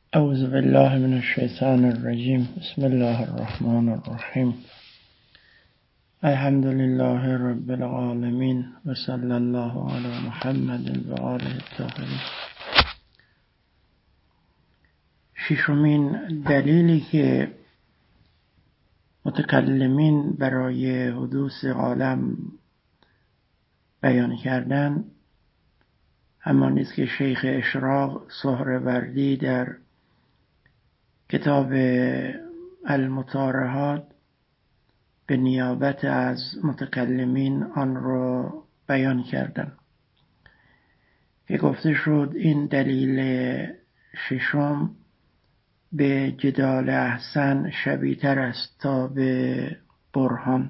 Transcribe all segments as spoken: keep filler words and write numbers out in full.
اعوذ بالله من الشیطان الرجیم. بسم الله الرحمن الرحیم. الحمد لله رب العالمین و صلی الله علی محمد و آله الطاهرین. ششمین دلیلی که متکلمین برای حدوث عالم بیان کردن همان است که شیخ اشراق سهروردی در کتاب المطارحات به نیابت از متکلمین آن را بیان کردند که گفته شد این دلیل ششم به جدال احسن شبیه‌تر است تا به برهان.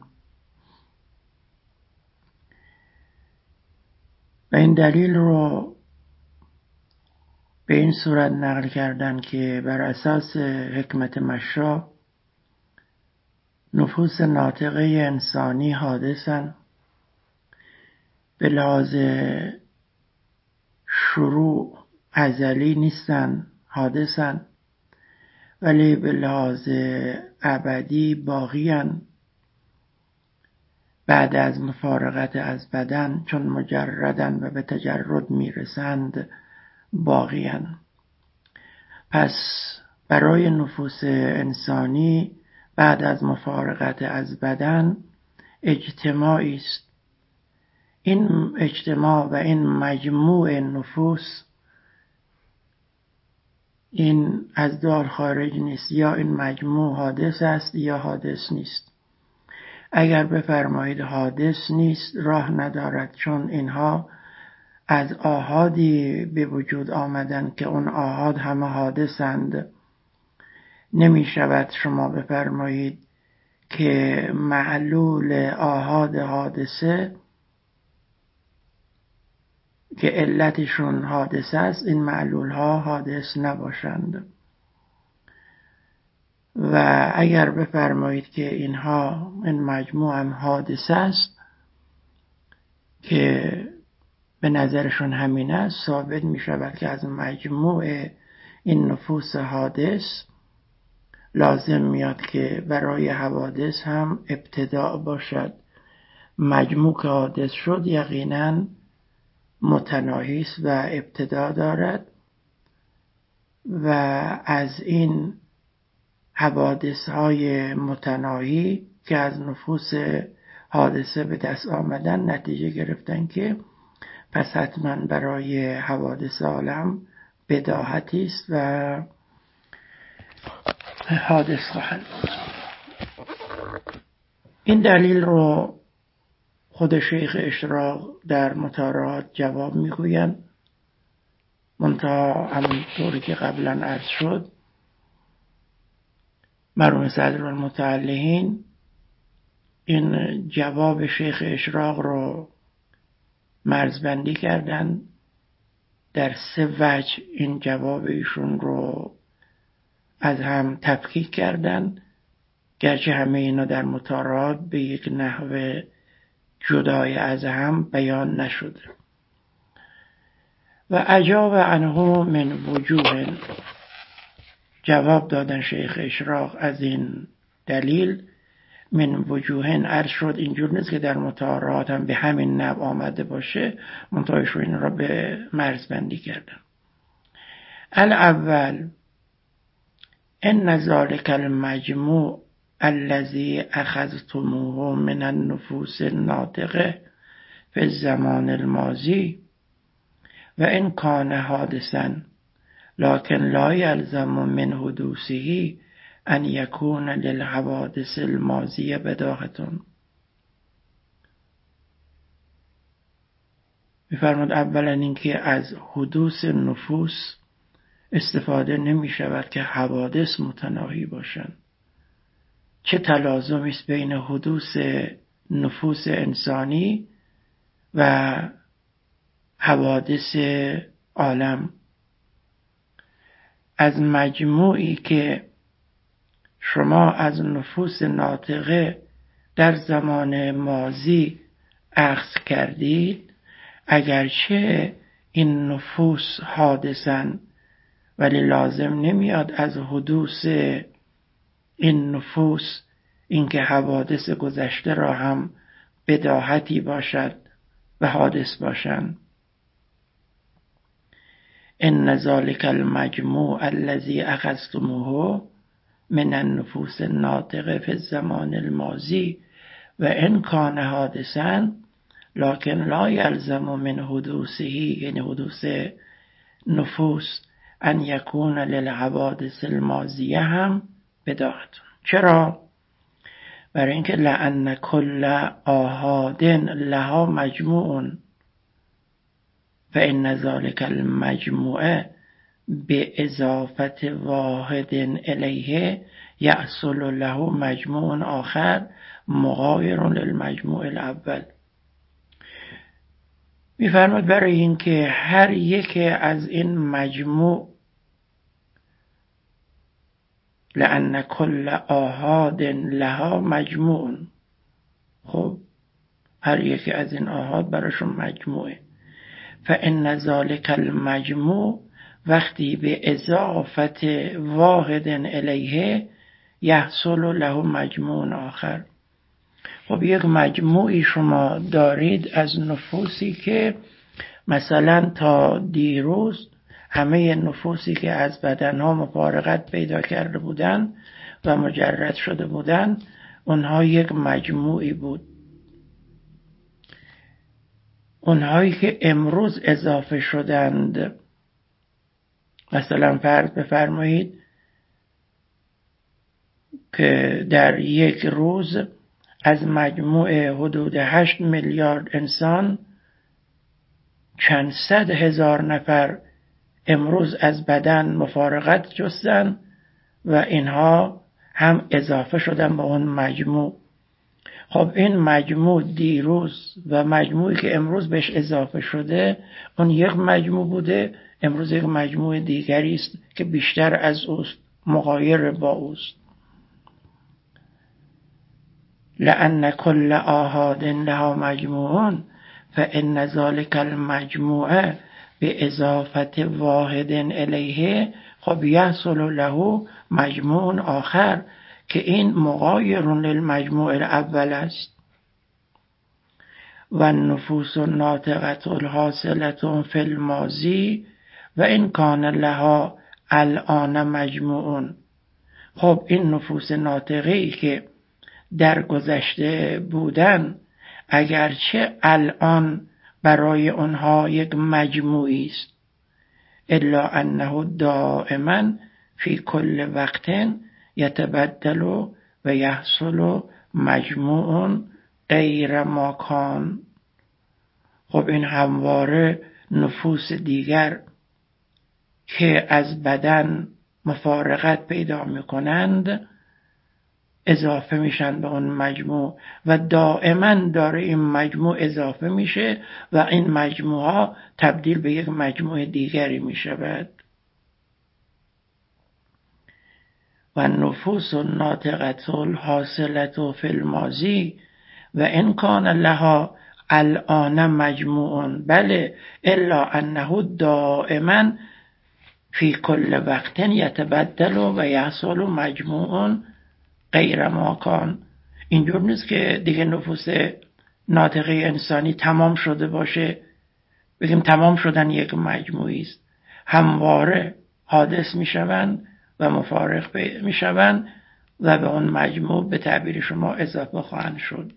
و این دلیل رو به این صورت نقل کردن که بر اساس حکمت مشا نفوس ناطقه انسانی حادثن، به لحاظ شروع ازلی نیستن، حادثن، ولی به لحاظ ابدی باقیان. بعد از مفارقت از بدن چون مجردن و به تجرد میرسند باقیان. پس برای نفوس انسانی بعد از مفارقت از بدن اجتماعی است. این اجتماع و این مجموع نفوس این از دار خارج نیست، یا این مجموع حادث است یا حادث نیست. اگر بفرمایید حادث نیست راه ندارد، چون اینها از آحادی به وجود آمدن که اون آحاد همه حادثند. نمی شود شما بفرمایید که معلول آحاد حادثه که علتشون حادثه است این معلول ها حادث نباشند. و اگر بفرمایید که اینها این مجموع هم حادثه است که به نظرشون همین است، ثابت می شود که از مجموع این نفوس حادث لازم میاد که برای حوادث هم ابتداء باشد. مجموع که حادث شد یقینا متناهی است و ابتداء دارد و از این حوادث های متناهی که از نفوس حادثه به دست آمدن نتیجه گرفتن که پس حتما برای حوادث عالم بداهتی است و حادث خواهند بود. این دلیل رو خود شیخ اشراق در مطارحات جواب میگویند، منتها همونطوری که قبلا عرض شد مرحوم صدر المتعلقین این جواب شیخ اشراق رو مرزبندی کردن در سه وجه. این جواب ایشون رو از هم تفکیک کردن، گرچه همه اینا در مطارحات به یک نحو جدای از هم بیان نشده. و اجاب عنه من وجوه، جواب دادن شیخ اشراق از این دلیل من وجوه. عرض شد اینجور نیست که در مطارحات هم به همین نوع آمده باشه، منتهایشون این را به مرزبندی کردن. الاول ان ذلک المجموع الذي اخذتموه من النفوس الناطقه في الزمان الماضي و ان كان حادثا لكن لا يلزم من حدوثه ان يكون للحوادث الماضیه بداهتون. می‌فرماد اولا اینکه از حدوث نفوس استفاده نمی شود که حوادث متناهی باشند. چه تلازمی است بین حدوث نفوس انسانی و حوادث عالم؟ از مجموعی که شما از نفوس ناطقه در زمان ماضی اخذ کردید، اگرچه این نفوس حادثن ولی لازم نمیاد از حدوث این نفوس اینکه حوادث گذشته را هم بداهتی باشد و حادث باشند. ان ذلک المجموع الذی اخذتموه من النفوس الناطقه فی الزمان الماضی و ان کان حادثا لكن لا یلزم من حدوثه، یعنی حدوث نفوس، ان یکون للحوادث الماضیه هم بداهت. چرا؟ برای اینکه لأن کل آحاد لها مجموع فإن ذلك المجموع بإضافة واحد إليه يحصل له مجموع آخر مغایر للمجموع الاول. می‌فرماید برای اینکه هر یک از این مجموع، لأن کل آحاد لها مجموع، خب هر یک از این آحاد براشون مجموعه، فإن ذلك المجموع وقتی به اضافت واحد الیه یحصل له مجموع آخر. خب یک مجموعی شما دارید از نفوسی که مثلا تا دیروز همه نفوسی که از بدنها مفارقت پیدا کرده بودند و مجرد شده بودند، اونها یک مجموعی بود. اونهایی که امروز اضافه شدند، مثلا فرض بفرمایید که در یک روز از مجموع حدود هشت میلیارد انسان چند صد هزار نفر امروز از بدن مفارقت جستن و اینها هم اضافه شدن به اون مجموع. خب این مجموع دیروز و مجموعی که امروز بهش اضافه شده اون یک مجموع بوده، امروز یک مجموع دیگری است که بیشتر از اوست، مغایر با اوست. لأن كل آحاد لها مجموع فإن ذلك المجموع بإضافة واحد إليه خب يحصل له مجموع آخر که این مغایر للمجموع الاول است. و النفوس الناطقة الحاصلة في الماضی و ان کان لها الآن مجموع. خب این نفوس ناطقه‌ای که در گذشته بودن اگرچه الان برای آنها یک مجموعی است، الا انه دائما فی کل وقت یتبدل و یحصل مجموع غیر ما کان. خب این همواره نفوس دیگر که از بدن مفارقت پیدا میکنند اضافه میشن به اون مجموع و دائما داره این مجموع اضافه میشه و این مجموعه تبدیل به یک مجموع دیگری میشود. و النفوس الناطقة الحاصلة في الماضی و ان کان لها الآن مجموع بله الا انه دائما فی کل وقت یتبدل و یحصل مجموع غیر ما کان. اینجور نیست که دیگه نفوس ناطقه انسانی تمام شده باشه، بگیم تمام شدن یک مجموعی است، همواره حادث میشوند و مفارق میشوند و به اون مجموع به تعبیر شما اضافه خواهند شد.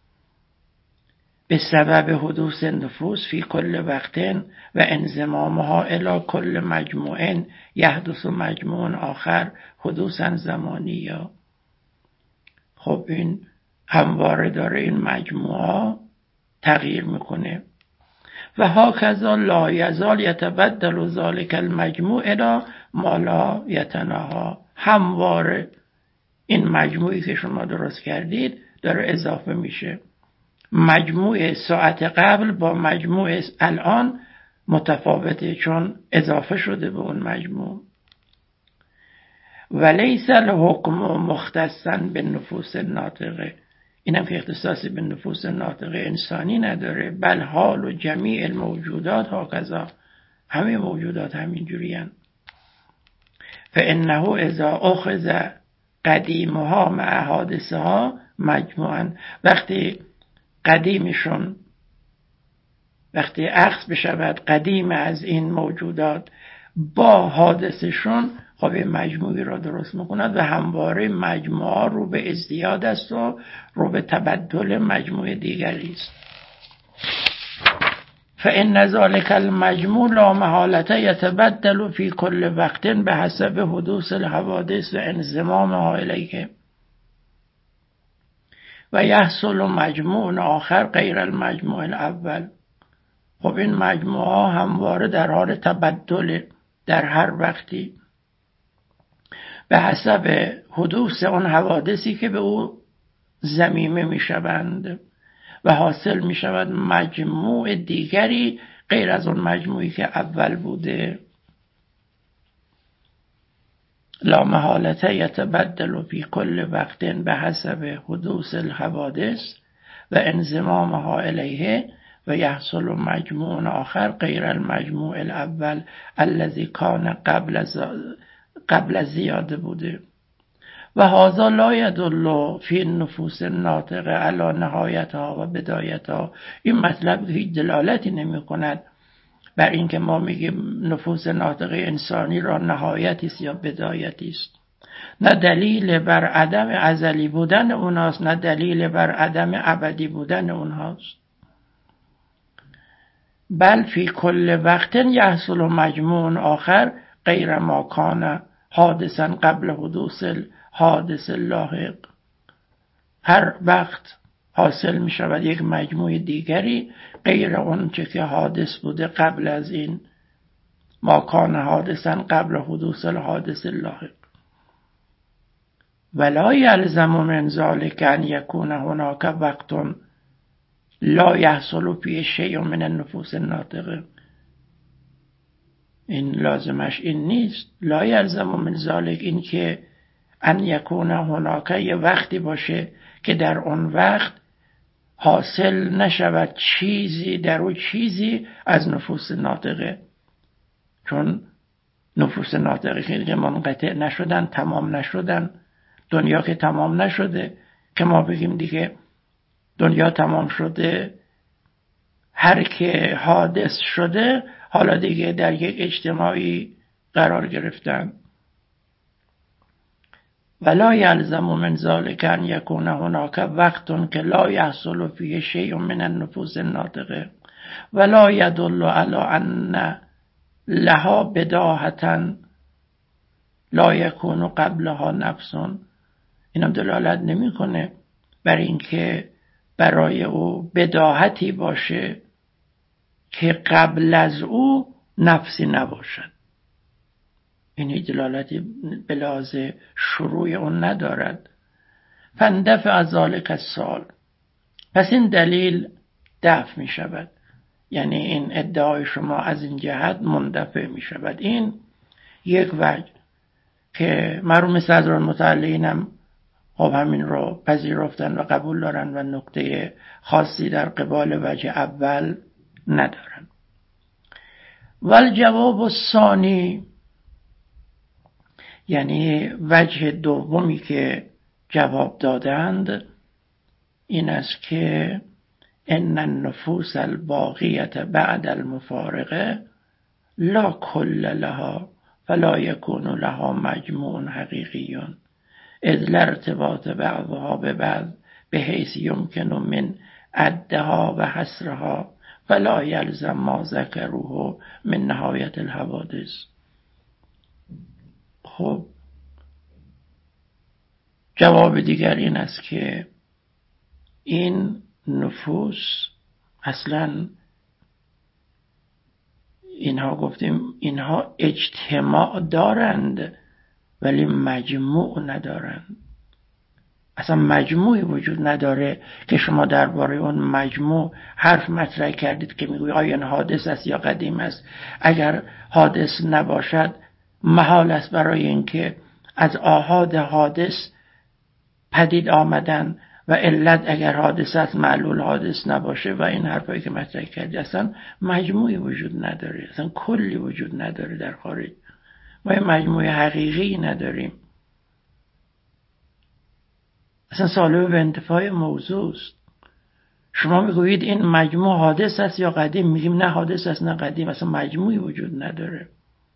به سبب حدوث نفوس فی کل وقت و انضمامها الی کل مجموع یحدث مجموع آخر حدوثا زمانیا. خب این همواره داره این مجموعه تغییر میکنه. و هاکذا لا یزال یتبدل ذلک المجموع الی ما لا یتناهی. همواره این مجموعی که شما درست کردید داره اضافه میشه. مجموع ساعت قبل با مجموع الان متفاوته چون اضافه شده به اون مجموع. ولیس الحکم مختصا به نفوس ناطقه، اینم که اختصاصی به نفوس ناطقه انسانی نداره، بل حال و جمیع الموجودات هاکذا، همه موجودات همین جوری هن. فانه اذا اخذ قدیمها مع حادثها مجموعا، وقتی قدیمشون وقتی اخذ بشود قدیم از این موجودات با حادثشون، خب مجموعی را درست میکند و همواره مجموعه رو به ازدیاد است و رو به تبدل مجموعه دیگری است. فإن ذلك المجموع لا محالة يتبدل في كل وقت بحسب حدوث الحوادث و انضمامها إليه و یحصل مجموع آخر غیر المجموع الاول. خب این مجموعه ها همواره در حال تبدل در هر وقتی به حسب حدوث اون حوادثی که به او ضمیمه می شوند و حاصل می شود مجموع دیگری غیر از اون مجموعی که اول بوده. لا محالة يتبدل في كل وقت بحسب حدوث الحوادث و انضمامها إليه و یحصل مجموع آخر غیر المجموع الاول الذي كان قبل قبل زیاده بوده. و هذا لا يدل في النفوس الناطقه على نهایتها و بدایتها. این مطلب هیچ دلالتی نمی کند بر اینکه ما میگیم نفوس ناطقه انسانی را نهایتی است یا بدایتی است. نه دلیل بر عدم ازلی بودن اونهاست، نه دلیل بر عدم ابدی بودن اونهاست. بل فی کل وقت یحصل مجموع آخر غیر ما کان حادثا قبل حدوث الحادث اللاحق. هر وقت حاصل می شود یک مجموع دیگری غیر اون چه که حادث بوده قبل از این، ما کان حادثا قبل حدوث الحادث اللاحق. ولا یلزم من ذلك ان یکون هناک وقت لا یحصل فیه شیء من النفوس الناطقه. این لازمش این نیست. لا یلزم من ذلك، این که ان یکون هناک یه وقتی باشه که در اون وقت حاصل نشود چیزی در اون چیزی از نفوس ناطقه، چون نفوس ناطقه که منقطع نشدن، تمام نشدن. دنیا که تمام نشده که ما بگیم دیگه دنیا تمام شده، هر که حادث شده حالا دیگه در یک اجتماعی قرار گرفتن. ولا یلزم من ذلك ان یکون هناک وقت که لا یحصل فیه شیء من النفوس الناطقه ولا یدل علی ان لها بداهة لا یکون قبلها نفس. اینم دلالت نمیکنه بر اینکه برای او بداهتی باشه که قبل از او نفسی نباشد. این دلالتی به لحاظ شروع اون ندارد. فاندفع از ذلک السؤال، پس این دلیل دفع می شود، یعنی این ادعای شما از این جهت مندفع می شود. این یک وجه که مرحوم صدر المتعلین هم خب همین رو پذیرفتن و قبول دارن و نکته خاصی در قبال وجه اول ندارن. والجواب الثانی، یعنی وجه دومی که جواب دادند این است که ان النفوس الباقیة بعد المفارقه لا کل لها فلا یکون لها مجموع حقیقی اذ لا ارتباط بعضها ببعض بحیث یمکن من عدها و حصرها فلا یلزم ما ذکروه من نهایت الحوادث. خب جواب دیگر این است که این نفوس اصلا اینها گفتیم اینها اجتماع دارند ولی مجموع ندارند. اصلا مجموعی وجود نداره که شما درباره اون مجموع حرف مطرح کردید که میگوی آیا این حادث است یا قدیم است. اگر حادث نباشد محال است برای اینکه از آحاد حادث پدید آمدن و علت اگر حادث است معلول حادث نباشه و این حرفایی که مطرح کردید. اصلا مجموعی وجود نداره، اصلا کلی وجود نداره در خارج. ما یه مجموعه حقیقی نداریم. اصلا سالب به انتفاع موضوع است. شما میگویید این مجموع حادث است یا قدیم، میگیم نه حادث است نه قدیم، اصلا مجموعی وجود نداره.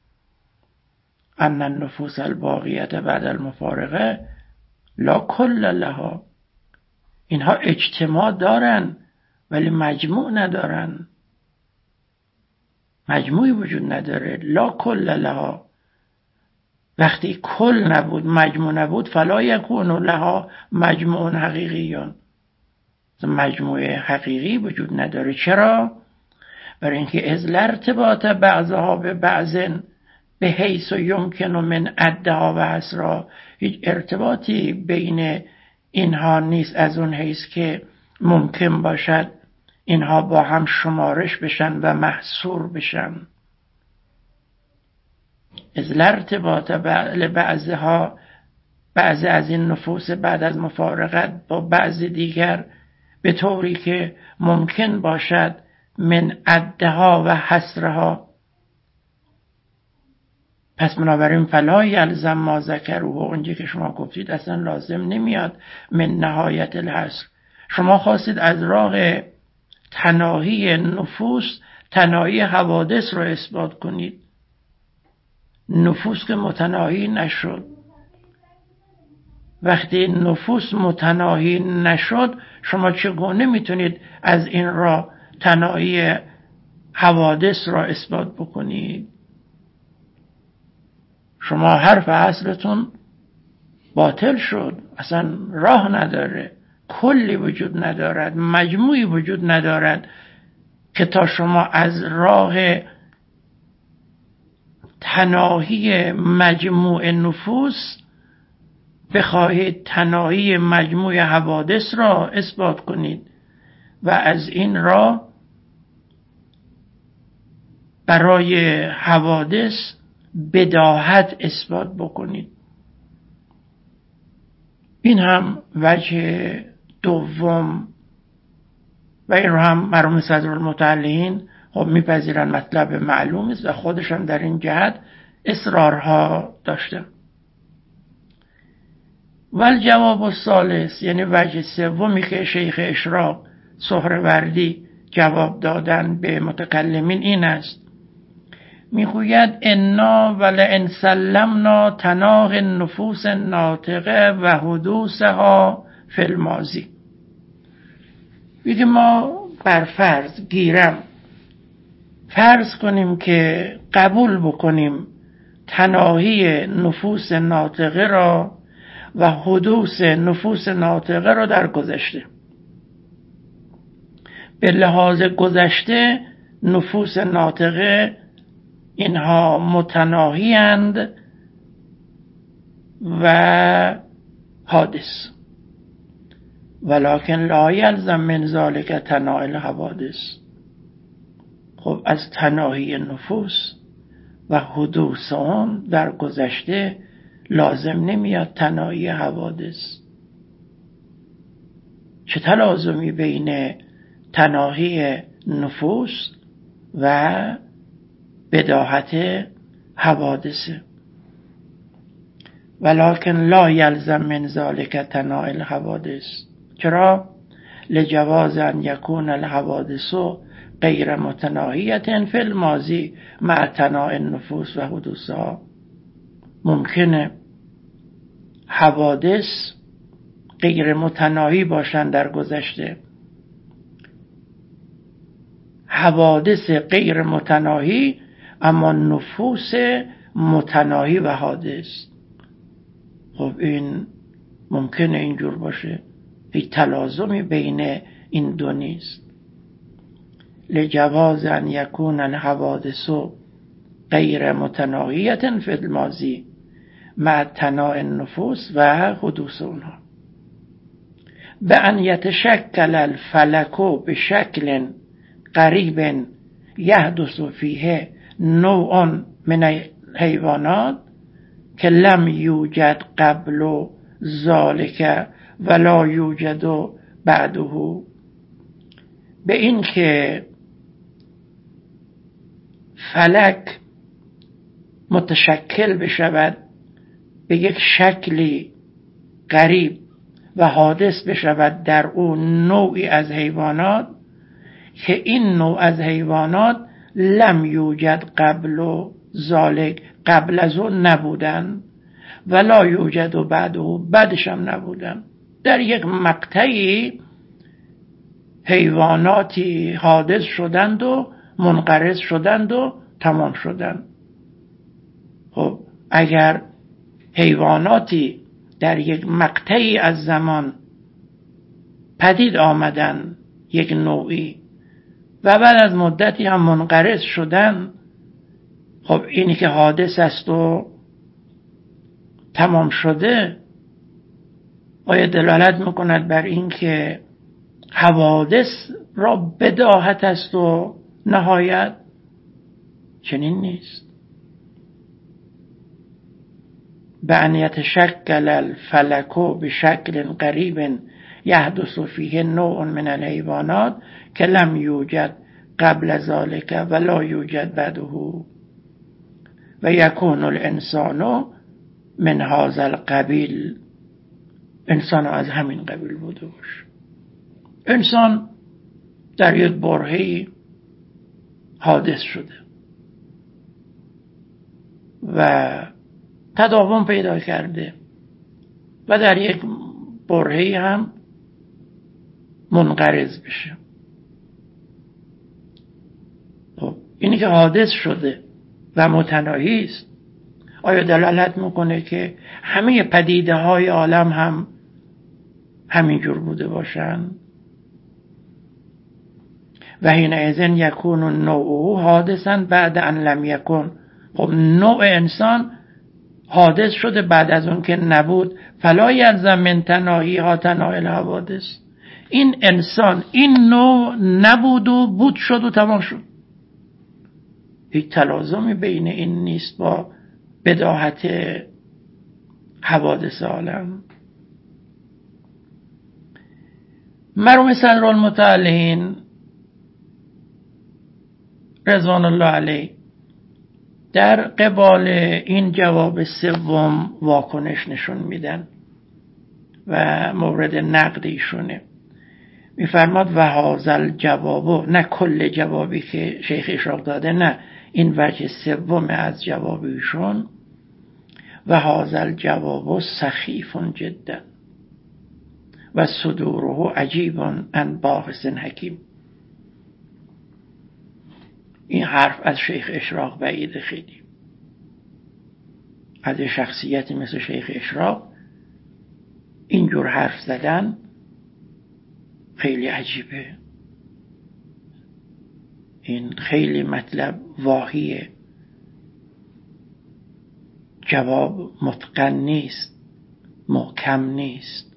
ان النفوس الباقیت بعد المفارقه لا کل لها، اینها اجتماع دارن ولی مجموع ندارن، مجموعی وجود نداره. لا کل لها، وقتی کل نبود مجموع نبود فلا یکون لها مجموع حقیقیون، مجموعه حقیقی وجود نداره. چرا؟ برای اینکه از ارتباط بعضها به بعض به حیث و یمکن من عدها و حصرها، هیچ ارتباطی بین اینها نیست از اون حیث که ممکن باشد اینها با هم شمارش بشن و محصور بشن. از ارتباط بعضها، بعضی از این نفوس بعد از مفارقت با بعض دیگر به طوری که ممکن باشد من عدها و حصرها. پس بنابراین فلا یلزم ما ذکروه، اونجا که شما گفتید اصلا لازم نمیاد من نهایت الحصر. شما خواستید از راه تناهی نفوس تناهی حوادث رو اثبات کنید. نفوس که متناهی نشد، وقتی نفوس متناهی نشد شما چگونه میتونید از این راه تناهی حوادث را اثبات بکنید؟ شما حرف اصلتون باطل شد، اصلا راه نداره، کلی وجود ندارد، مجموعی وجود ندارد که تا شما از راه تناهی مجموع نفوس بخواهید تناهی مجموع حوادث را اثبات کنید و از این راه برای حوادث بداهت اثبات بکنید. این هم وجه دوم و این رو هم مرحوم صدرالمتعلقین خب میپذیرن مطلب معلوم است و خودشان در این جهت اصرارها داشتن. ول جواب الثالث، یعنی وجه سومی که شیخ اشراق سهروردی جواب دادن به متکلمین این است، میگوید انا ولئن سلمنا تناهی النفوس الناطقه و حدوثها فی الماضی. میگه ما بر فرض گیرم فرض کنیم که قبول بکنیم تناهی نفوس ناطقه را و حدوث نفوس ناطقه را در گذشته. به لحاظ گذشته نفوس ناطقه اینها متناهی اند و حادث، ولکن لا یلزم من ذلک تناهی الحوادث. خب از تناهی نفوس و حدوث آن در گذشته لازم نمیاد تناهی حوادث. چه تلازمی بین تناهی نفوس و بداهت حوادثه؟ ولکن لا یلزم من ذلک تناهی الحوادث. چرا؟ لجواز ان یکون الحوادث غیر متناهیة فی الماضی مع تناهی النفوس و حدوثها. ممکنه حوادث غیر متناهی باشند در گذشته، حوادث غیر متناهی اما نفوس متناهی و حادث. خب این ممکنه اینجور باشه، هیچ تلازمی بین این دو نیست. لجواز ان یکون الحوادث غیر متناهیة فی الماضی مع تناهی النفوس و حدوث اونها. به ان یتشکل الفلک بشکل قریب یحدث فیه نوع من حیوانات که لم یوجد قبل ذالک ولا یوجد بعده. به این که فلک متشکل بشود به یک شکلی غریب و حادث بشود در او نوعی از حیوانات که این نوع از حیوانات لم یوجد قبل و ذالک، قبل از اون نبودن، ولا یوجد و بعد و بعدش هم نبودن. در یک مقطعی حیواناتی حادث شدند و منقرض شدند و تمام شدند. خب اگر حیواناتی در یک مقطعی از زمان پدید آمدن یک نوعی و بعد از مدتی هم منقرض شدن، خب اینی که حادث است و تمام شده آیا دلالت میکند بر این که حوادث را بداهت است و نهایت؟ چنین نیست. بأن يتشكل الفلك بشكل قريب يحدث فيه نوع من الحيوانات که لم یوجد قبل ذلك ولا یوجد بعده و یکون الانسان من هذا القبیل. انسان از همین قبیل بوده باشه. انسان در یک برهه‌ای حادث شده و تداوم پیدا کرده و در یک برهه‌ای هم منقرض بشه. خب اینی که حادث شده و متناهی است آیا دلالت میکنه که همه پدیده های عالم هم همینجور بوده باشن؟ و حینئذ یکون النوع حادثا بعد ان لم یکن. خب نوع انسان حادث شده بعد از اون که نبود. فلا یلزم من تناهیها تناهی الحوادث. این انسان این نوع نبود و بود شد و تمام شد. هیچ تلازمی بین این نیست با بداهت حوادث عالم. مرحوم صدر المتعلین رضوان الله علیه در قبال این جواب سوم واکنش نشون میدن و مورد نقد ایشونه. میفرماد و هذا جواب، نه کل جوابی که شیخ اشراق داده، نه، این وجه سوم از جواب ایشون. و هذا جواب سخیف جدا و صدوره عجیب عن باحث حکیم. این حرف از شیخ اشراق بعید. خیلی از شخصیتی مثل شیخ اشراق اینجور حرف زدن خیلی عجیبه. این خیلی مطلب واهیه، جواب متقن نیست، محکم نیست.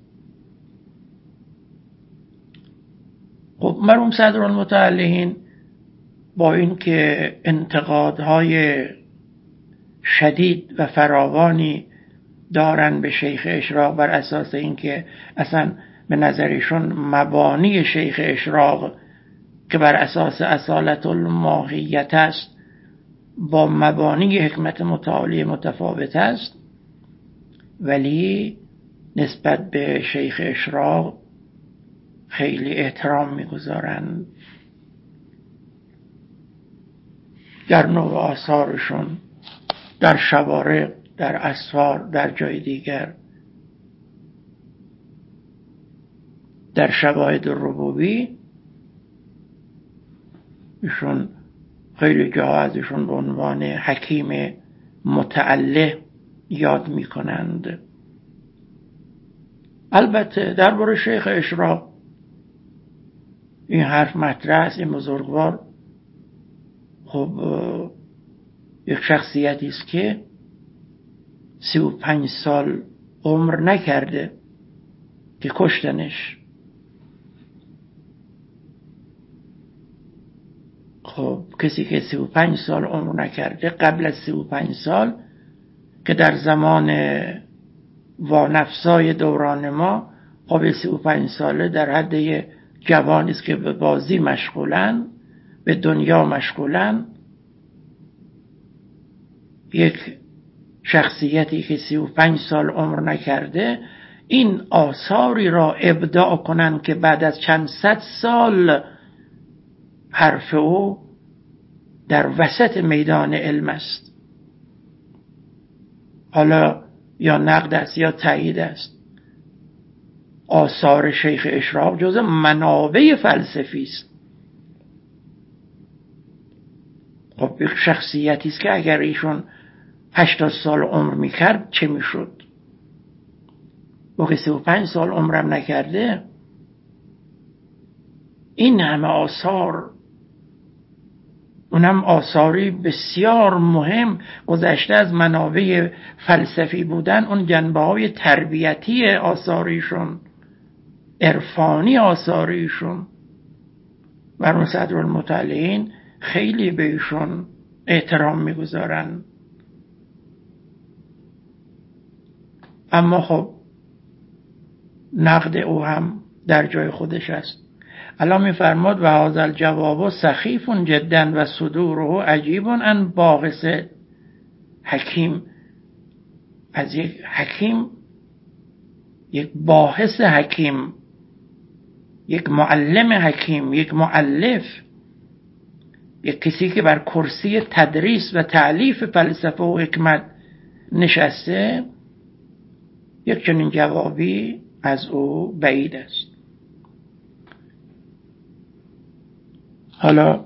خب مرحوم صدر المتعلین با این که انتقادهای شدید و فراوانی دارن به شیخ اشراق بر اساس اینکه اصلا به نظرشون مبانی شیخ اشراق که بر اساس اصالت الماهیت است با مبانی حکمت متعالی متفاوت است، ولی نسبت به شیخ اشراق خیلی احترام میگذارن. در نوع آثارشون، در شوارق، در اسفار، در جای دیگر، در شواهد ربوبی ایشون خیلی جاها ازشون به عنوان حکیم متعله یاد میکنند. البته درباره شیخ اشراق این حرف مطرح است. این بزرگوار خب یک شخصیتی است که سی و پنج سال عمر نکرده که کشتنش. خب کسی که سی و پنج سال عمر نکرده، قبل از سی و پنج سال که در زمان وانفسای دوران ما، خب سی و پنج ساله در حد جوانی است که به بازی مشغولن، به دنیا مشغولن. یک شخصیتی که سی و پنج سال عمر نکرده این آثاری را ابداع کنند که بعد از چند صد سال حرف او در وسط میدان علم است، حالا یا نقد است یا تایید است. آثار شیخ اشراق جز منابع فلسفی است. خب یک شخصیتی است که اگر ایشون هشتاد سال عمر میکرد چه میشد؟ با که سی و پنج سال عمرم نکرده این همه آثار، اونم آثاری بسیار مهم گذشته از منابع فلسفی بودن، اون جنبه های تربیتی آثاریشون، عرفانی آثاریشون. مرحوم صدرالمطلعین خیلی به ایشون احترام میگذارن. اما خب نقد او هم در جای خودش است. الان میفرماد و هذا الجواب سخیف جدا و صدوره عجیب ان باحث حکیم. از یک حکیم، یک باحث حکیم، یک معلم حکیم، یک مؤلف، یک کسی که بر کرسی تدریس و تألیف فلسفه و حکمت نشسته، یک چنین جوابی از او بعید است. حالا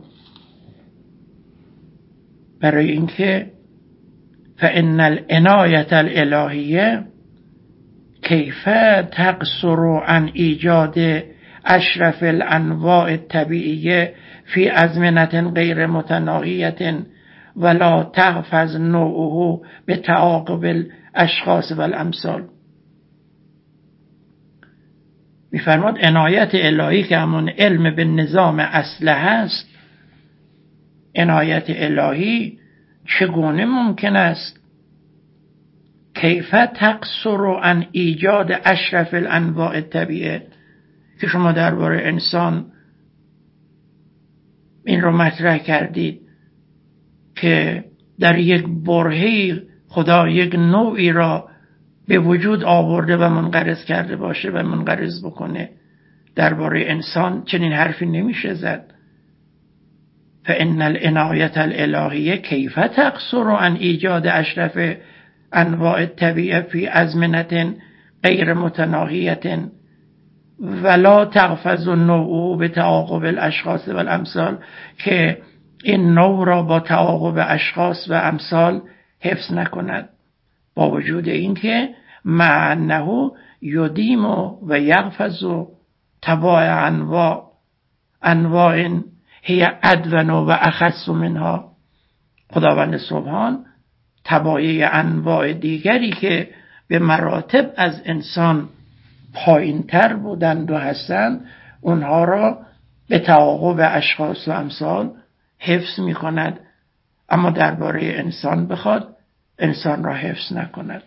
برای اینکه فإن العنایة الالهیه کیف تقصر عن ایجاد اشرف الانواع الطبیعیه فی ازمنة غیر متناهیة ولا تحفظ نوعه به تعاقب الاشخاص و الامثال. میفرماد عنایت الهی که همون علم به نظام اصله هست، عنایت الهی چگونه ممکن است کیف تقصر عن ایجاد اشرف الانواع الطبیعه، که شما درباره انسان این رو مطرح کردید که در یک برهه خدا یک نوعی را به وجود آورده و منقرض کرده باشه و منقرض بکنه. درباره انسان چنین حرفی نمیشه زد. فإن العنایة الالهیه کیف تقصر عن ایجاد اشرف انواع الطبیعه فی ازمنة غیر متناهیة ولا تحفظ النوع به تعاقب الاشخاص و الامثال، که این نوع را با تعاقب اشخاص و امثال حفظ نکند، با وجود اینکه مع انه یدیم و یحفظ طبایع انواع انواع هی ادون و اخص منها. خداوند سبحان طبایع انواع دیگری که به مراتب از انسان پایین تر بودند و هستند، اونها را به تعاقب اشخاص و امثال حفظ می کند، اما درباره انسان بخواد انسان را حفظ نکند.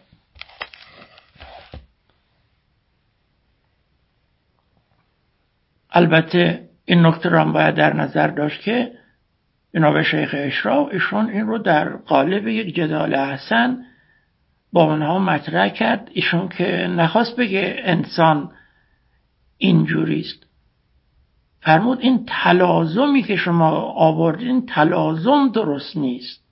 البته این نکته را باید در نظر داشت که جناب شیخ اشراق ایشون این رو در قالب یک جدال حسن با اونها مطرح کرد. ایشون که نخواست بگه انسان اینجوریست، فرمود این تلازمی که شما آوردین این تلازم درست نیست.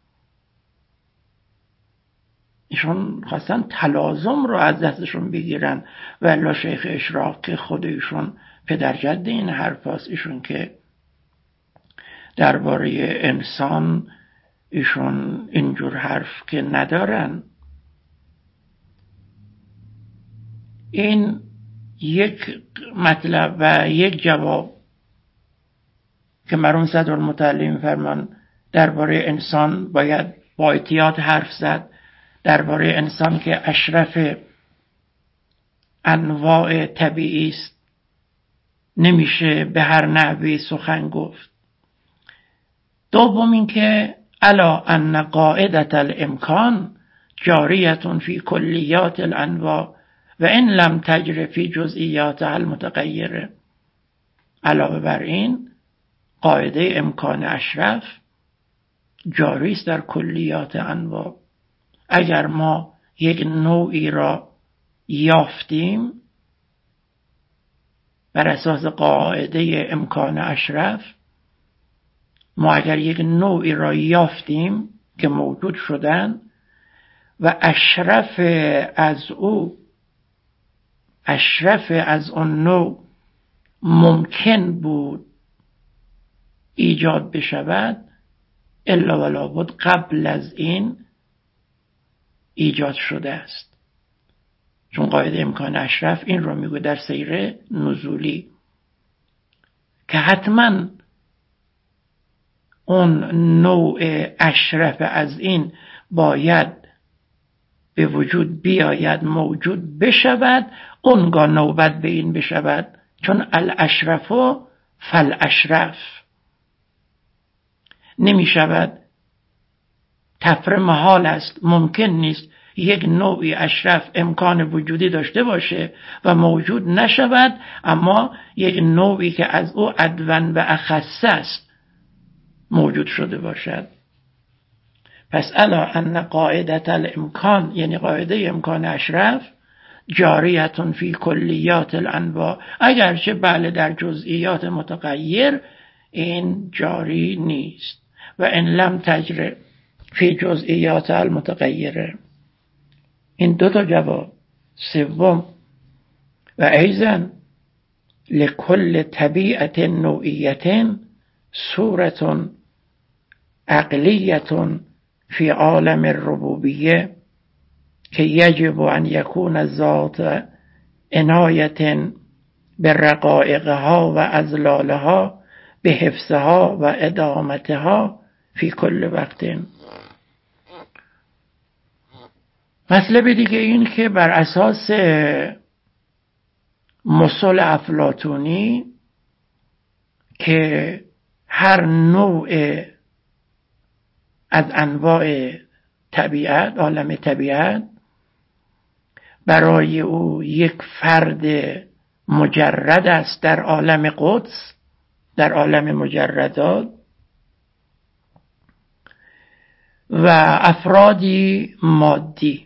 ایشون خواستن تلازم رو از دستشون بگیرن، ولی شیخ اشراق که خود ایشون پدرجد این حرف هست، ایشون که درباره انسان ایشون اینجور حرف که ندارن. این یک مطلب و یک جواب که مرحوم صدرالمطلعین فرمان درباره انسان باید با احتیاط حرف زد، درباره انسان که اشرف انواع طبیعی است نمیشه به هر نحوی سخن گفت. دوم این که الا ان قاعدة الامکان جاریة فی کلیات الانواع و این لم تجر فی جزئیاتها المتغیره. علاوه بر این قاعده امکان اشرف جاری است در کلیات انواع، اگر ما یک نوعی را یافتیم بر اساس قاعده امکان اشرف، ما اگر یک نوعی را یافتیم که موجود شدن و اشرف از او اشرف از اون نوع ممکن بود ایجاد بشود، الا ولا بد قبل از این ایجاد شده است. چون قاعده امکان اشرف این رو میگه در سیر نزولی که حتما اون نوع اشرف از این باید به وجود بیاید، موجود بشود، اونگاه نوبت به این بشود. چون الاشرف فالاشرف نمی شود، تفره محال است، ممکن نیست یک نوعی اشرف امکان وجودی داشته باشه و موجود نشود، اما یک نوعی که از او ادون و اخص است موجود شده باشد. پس الا ان قاعدت الامکان، یعنی قاعده امکان اشرف، جاریتون فی کلیات الانواع، اگرچه بله در جزئیات متغیر این جاری نیست، و ان لم تجر فی جزئیات المتغیره. این دو تا جواب. سوم، و ایضا لکل طبیعت نوعیت صورت عقلیت فی عالم الربوبیه که یجب ان یکون ذات عنایت برقائقها و ازلالها به حفظها و ادامتها فی کل وقت. مطلب دیگه این که بر اساس مثل افلاطونی که هر نوع از انواع طبیعت، عالم طبیعت، برای او یک فرد مجرد است در عالم قدس، در عالم مجردات، و افرادی مادی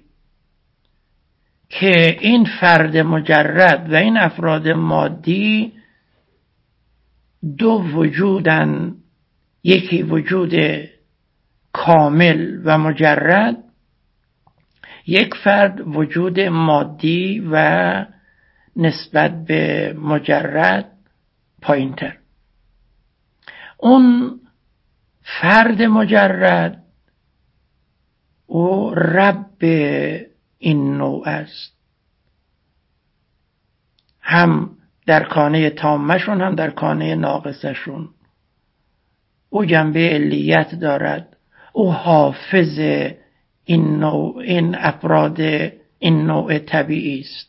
که این فرد مجرد و این افراد مادی دو وجودن، یکی وجود کامل و مجرد، یک فرد وجود مادی و نسبت به مجرد پایین‌تر. اون فرد مجرد او رب این نوع است، هم در کانه تامشون هم در کانه ناقصشون. او جنبه علیت دارد، او حافظ این نوع، این افراد این نوع طبیعی است.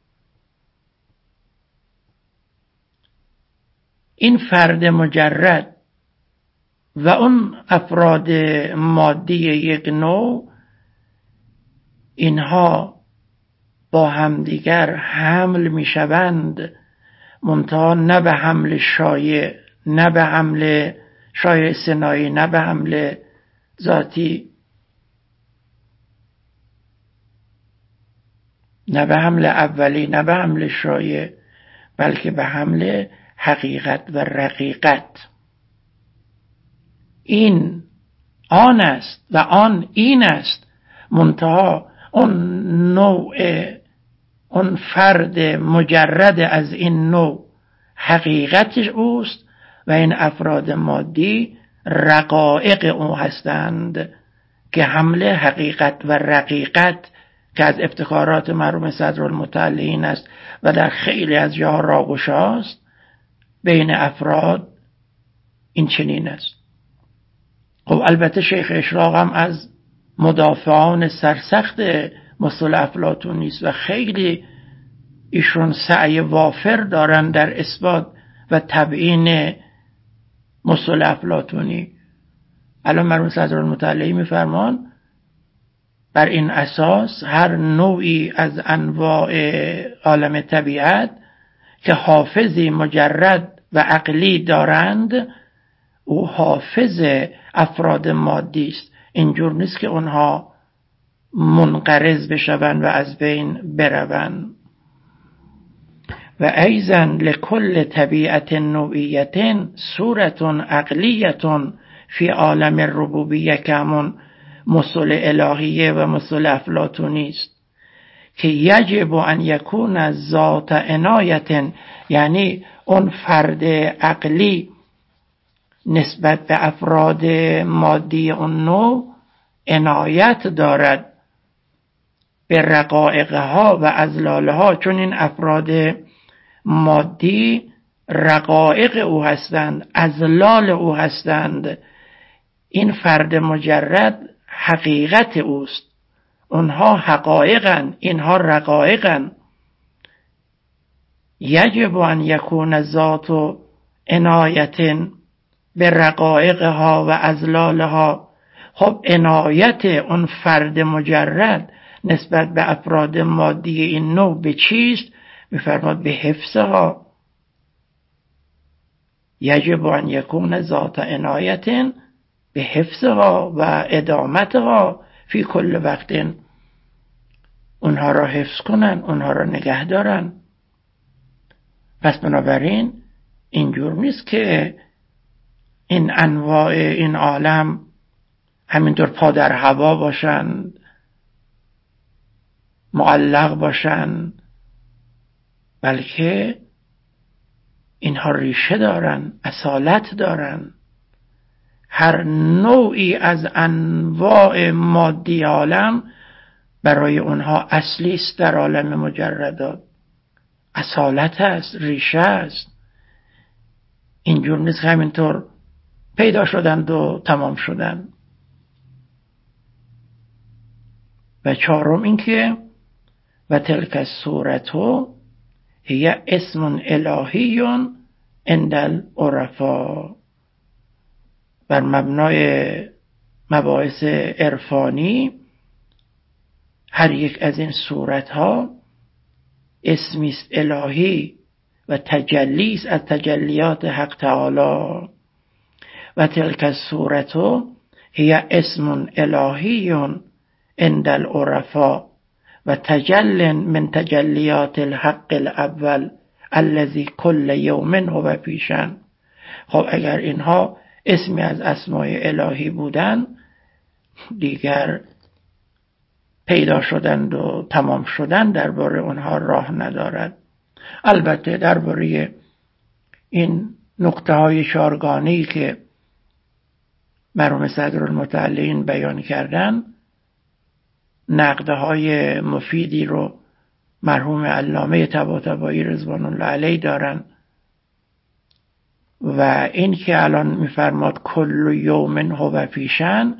این فرد مجرد و اون افراد مادی یک نوع، اینها با همدیگر حمل می شوند، منتها نه به حمل شایع، نه به حمل شایع صناعی، نه به حمل ذاتی، نه به حمل اولی، نه به حمل شایع، بلکه به حمل حقیقت و رقیقت. این آن است و آن این است، منتها اون نوع، اون فرد مجرد از این نوع حقیقتش اوست و این افراد مادی رقائق او هستند که حمل حقیقت و رقیقت که از افتخارات مرحوم صدرالمتعلین است و در خیلی از جاها راگشاست بین افراد این چنین است. خب البته شیخ اشراق هم از مدافعان سرسخت مثل افلاطونی است و خیلی ایشون سعی وافر دارن در اثبات و تبیین مثل افلاطونی. الان مرحوم صدرالمتعلین میفرمان بر این اساس هر نوعی از انواع عالم طبیعت که حافظی مجرد و عقلی دارند، او حافظ افراد مادی است. اینجور نیست که اونها منقرض بشوند و از بین بروند. و ایضا لکل طبیعت نوعیت صورت عقلیت فی عالم الربوبیه که همون مسل الهیه و مسل افلاطونی است که یجب ان یکون ذات عنایت، یعنی اون فرد عقلی نسبت به افراد مادی اون نوع عنایت دارد به رقایقها و ازلالها، چون این افراد مادی رقایق او هستند، ازلال او هستند. این فرد مجرد حقیقت اوست، اونها حقایقند، اینها رقایقند. یجب ان یکون ذات عنایت به رقایقها و ازلالها. خب عنایت اون فرد مجرد نسبت به افراد مادی این نوع به چیست؟ می‌فرماد به حفظها. یجب ان یکون ذات عنایت به حفظها و ادامتها فی کل وقت، اونها را حفظ کنن، اونها را نگه دارن. پس بنابراین اینجور نیست که این انواع این عالم همینطور پا در هوا باشند، معلق باشند، بلکه اینها ریشه دارن، اصالت دارن. هر نوعی از انواع مادی عالم برای اونها اصلی است در عالم مجردات، اصالت است، ریشه است. اینجور نیست که همینطور پیدا شدند و تمام شدند. و چهارم این که و تلک الصورة هی اسم الهی عند العرفا. بر مبنای مباحث عرفانی هر یک از این صورتها اسمی است الهی و تجلی است از تجلیات حق تعالی. و تلک الصورة هی اسم الهی عند العرفا و تجل من تجلیات الحق الاول الذی کل یوم هو پیشن. خب اگر اینها اسمی از اسماء الهی بودن، دیگر پیدا شدند و تمام شدن درباره اونها راه ندارد. البته درباره این نکته های چارگانه‌ای که مرحوم صدرالمتعلین بیان کردن، نقدهای مفیدی رو مرحوم علامه طباطبایی رضوان الله علیه دارن. و این که الان میفرماد کل یوم هو پیشن،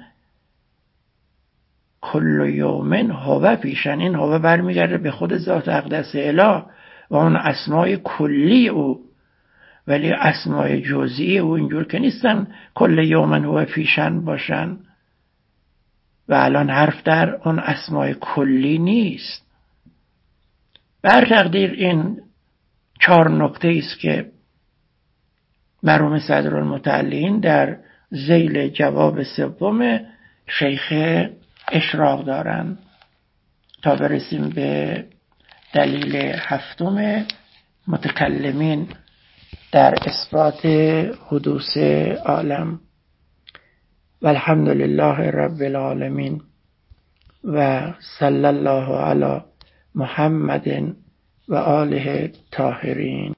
کل یوم هو پیشن، این هو برمیگرده به خود ذات اقدس اله و اون اسمای کلی او، ولی اسمای جزئی او اینجور که نیستن کل یوم هو پیشن باشن. و الان حرف در اون اسمای کلی نیست. بر تقدیر این چهار نکته است که مرحوم صدرالمتعلین در ذیل جواب سوم شیخ اشراق دارند. تا برسیم به دلیل هفتم متکلمین در اثبات حدوث عالم. و الحمد لله رب العالمین و صلی الله علی محمد و آله طاهرین.